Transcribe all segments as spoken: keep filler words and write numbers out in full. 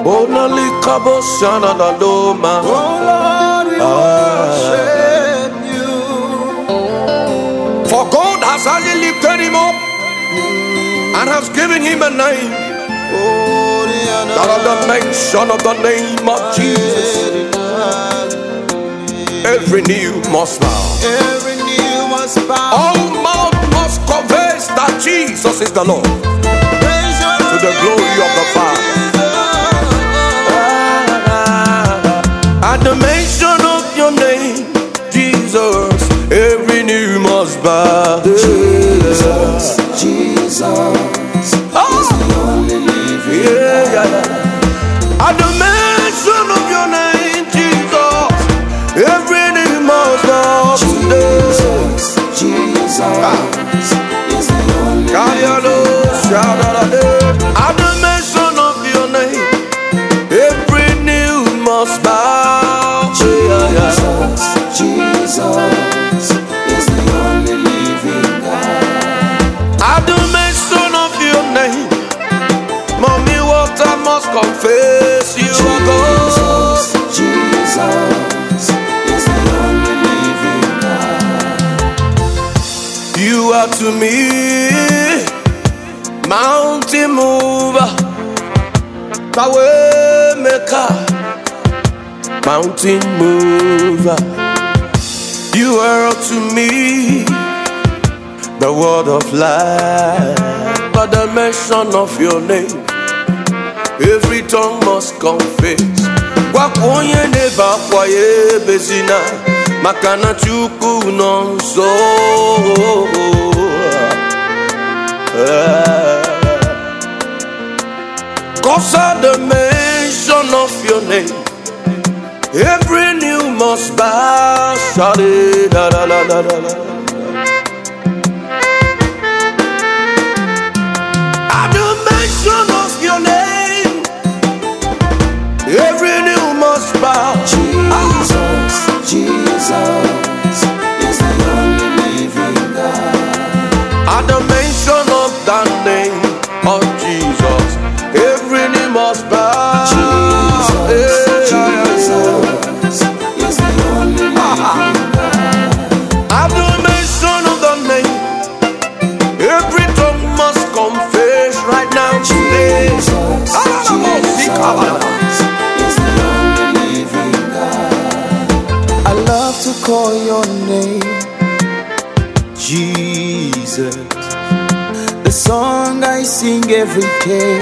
Bonali Kabo Shana Doma. Oh Lord, we worship you. For God has highly lifted him up and has given him a name. Oh, That at the mention of the name of Jesus, every knee must bow. every knee must bow. All mouth must confess that Jesus is the Lord, to the glory of the Father. At the mention of your name, Jesus, every knee must bow. Jesus, Jesus Oh. is the only living Yeah, yeah, yeah. At the mention of your name, Jesus, every knee must bow. Jesus, Jesus is the only At the mention of your name, every knee must bow. Jesus, Jesus is the only living God. At the mention of your name, mommy water must confess you are God. Jesus, Jesus is the only living God. You are to me mountain mover, the way maker, mountain mover. You are to me the word of life. At the mention of your name, every tongue must confess. Wakonye neba kwaye bezina, makana chuku nonso. Cause at the mention of your name, every knee must bow. Shade, da, da, da, da, da, da. At the mention of your name, every knee must bow. Jesus, Jesus is the only living God. At the mention of that name of Jesus, every knee must bow. Jesus, Hey, Jesus is the only living God. At the mention of the name, every tongue must confess right now today. Jesus, Jesus is the only living God. I love to call your name, Jesus. The song I sing every day,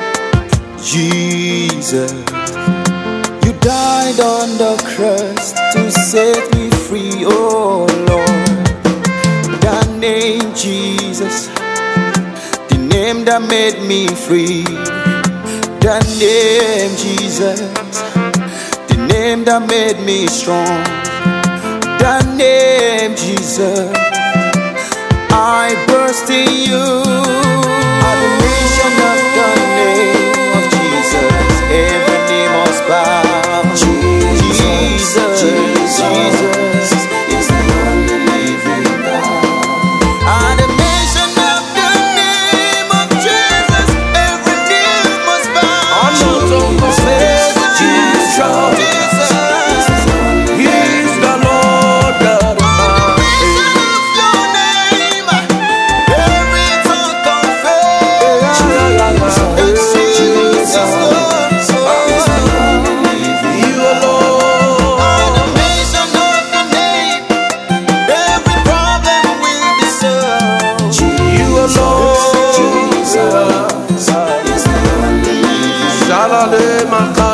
Jesus. You died on the cross to set me free, oh Lord. That name Jesus, the name that made me free. That name Jesus, the name that made me strong. That name Jesus, I burst in you. At the mention of the name of Jesus, every knee must bow. Jesus, Jesus is the only living God. At the mention of the name of Jesus, every knee must bow. Jesus, Jesus, He's the Lord God of my Shalale Maka